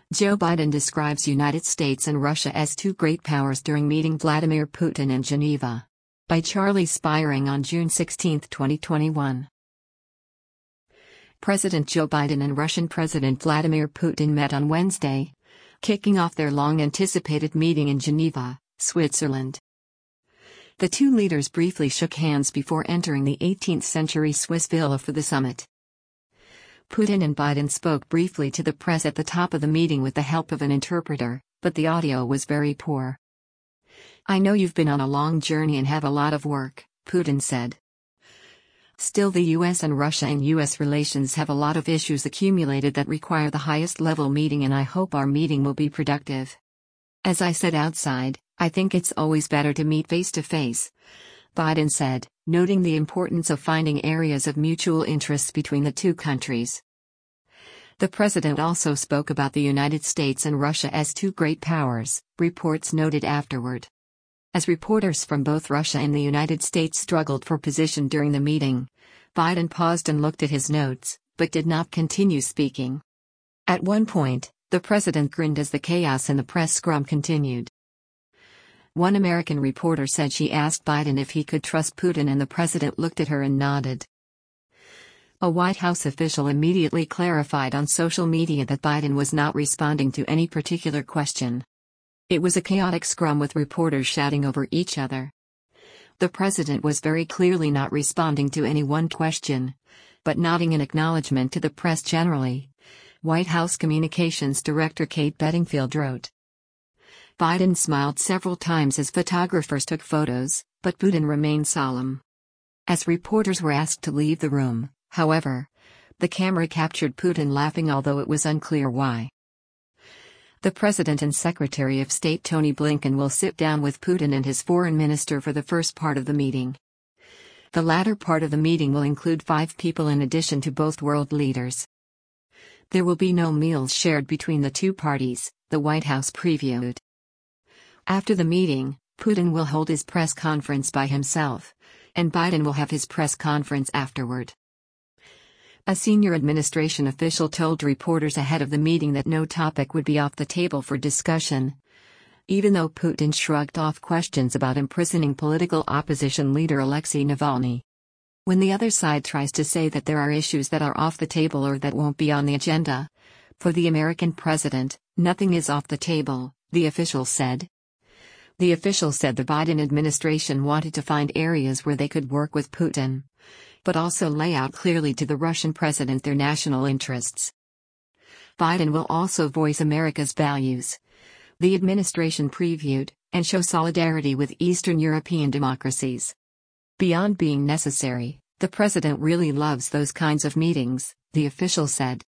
Joe Biden describes United States and Russia as two great powers during meeting Vladimir Putin in Geneva. By Charlie Spiring on June 16, 2021. President Joe Biden and Russian President Vladimir Putin met on Wednesday, kicking off their long-anticipated meeting in Geneva, Switzerland. The two leaders briefly shook hands before entering the 18th-century Swiss villa for the summit. Putin and Biden spoke briefly to the press at the top of the meeting with the help of an interpreter, but the audio was very poor. "I know you've been on a long journey and have a lot of work," Putin said. "Still, the US and Russia and US relations have a lot of issues accumulated that require the highest level meeting, and I hope our meeting will be productive. As I said outside, I think it's always better to meet face to face," Biden said, noting the importance of finding areas of mutual interest between the two countries. The president also spoke about the United States and Russia as two great powers, reports noted afterward. As reporters from both Russia and the United States struggled for position during the meeting, Biden paused and looked at his notes, but did not continue speaking. At one point, the president grinned as the chaos in the press scrum continued. One American reporter said she asked Biden if he could trust Putin, and the president looked at her and nodded. A White House official immediately clarified on social media that Biden was not responding to any particular question. It was a chaotic scrum with reporters shouting over each other. The president was very clearly not responding to any one question, but nodding in acknowledgement to the press generally, White House Communications Director Kate Bedingfield wrote. Biden smiled several times as photographers took photos, but Putin remained solemn. As reporters were asked to leave the room, however, the camera captured Putin laughing, although it was unclear why. The President and Secretary of State Tony Blinken will sit down with Putin and his foreign minister for the first part of the meeting. The latter part of the meeting will include 5 people in addition to both world leaders. There will be no meals shared between the two parties, the White House previewed. After the meeting, Putin will hold his press conference by himself, and Biden will have his press conference afterward. A senior administration official told reporters ahead of the meeting that no topic would be off the table for discussion, even though Putin shrugged off questions about imprisoning political opposition leader Alexei Navalny. When the other side tries to say that there are issues that are off the table or that won't be on the agenda, for the American president, nothing is off the table, the official said. The official said the Biden administration wanted to find areas where they could work with Putin, but also lay out clearly to the Russian president their national interests. Biden will also voice America's values, the administration previewed, and show solidarity with Eastern European democracies. Beyond being necessary, the president really loves those kinds of meetings, the official said.